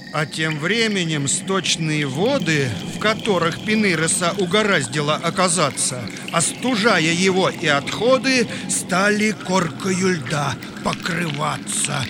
А тем временем сточные воды, в которых Пенейроса угораздило оказаться, остужая его и отходы, стали коркою льда покрываться.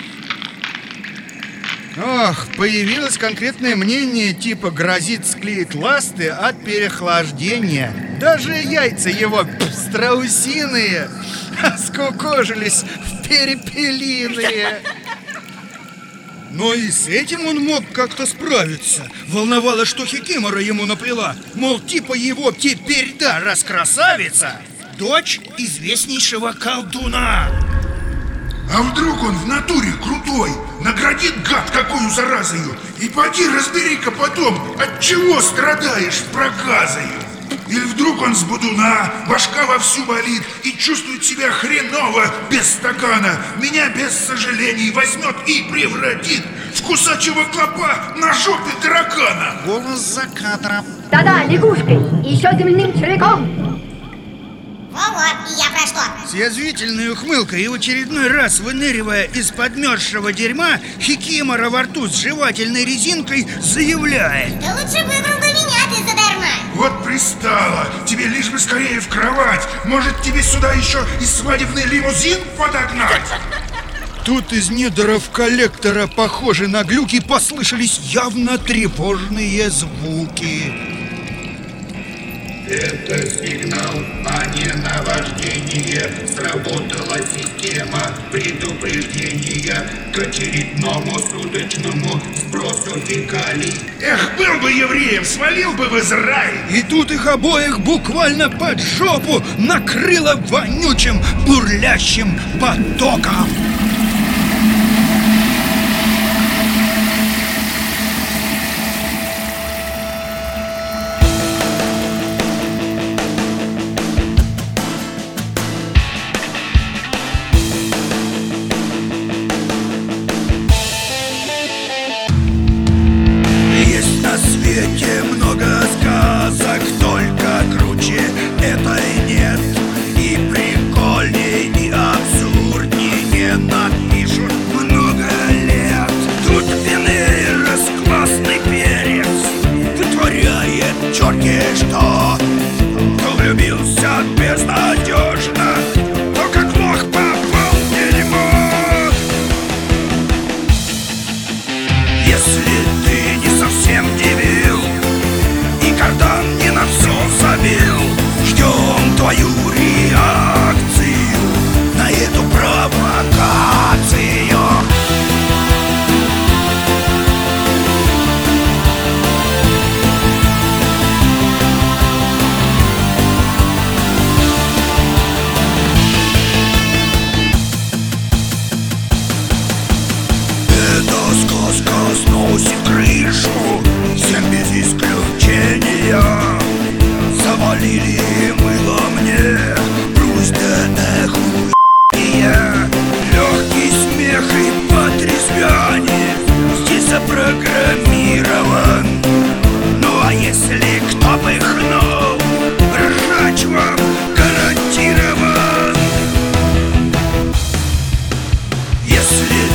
Ох, появилось конкретное мнение, типа грозит склеить ласты от переохлаждения. Даже яйца его страусиные скукожились в перепелиные. Но и с этим он мог как-то справиться. Волновало, что Хикимора ему наплела. Мол, типа его теперь да, раз красавица, дочь известнейшего колдуна. А вдруг он в натуре крутой, наградит гад какую заразою, и поди разбери-ка потом, от чего страдаешь проказою. Или вдруг он с будуна, башка вовсю болит и чувствует себя хреново без стакана, меня без сожалений возьмет и превратит в кусачего клопа на жопе таракана. Голос за кадром. Да-да, лягушкой, еще земляным червяком. Вот, и я про что? С язвительной ухмылкой и в очередной раз выныривая из подмерзшего дерьма, Хикимора во рту с жевательной резинкой заявляет: Да лучше выбрал бы меня ты задарма. Вот пристала, тебе лишь бы скорее в кровать. Может, тебе сюда еще и свадебный лимузин подогнать? Тут из недров коллектора, похожи на глюки, послышались явно тревожные звуки. Это сигнал, а не наваждение. Сработала система предупреждения к очередному суточному сбросу фекалий. Эх, был бы евреем, свалил бы в Израиль. И тут их обоих буквально под жопу накрыло вонючим бурлящим потоком. Много сказок, только круче этой нет. И прикольнее, и абсурднее не напишут много лет. Тут Пенейрос, классный перец, вытворяет черти что. Кто влюбился безнадежно, то как лох попал в дерьмо. Если ты не совсем дебил и кардан не на все забил, ждем твою реакцию на эту провокацию. Эта сказка сносит крышу, всем без исключения. Завалили мыло мне, пусть да охуение. Легкий смех и потрезвяние здесь запрограммирован. Ну а если кто пыхнул, ржач вам гарантирован. Если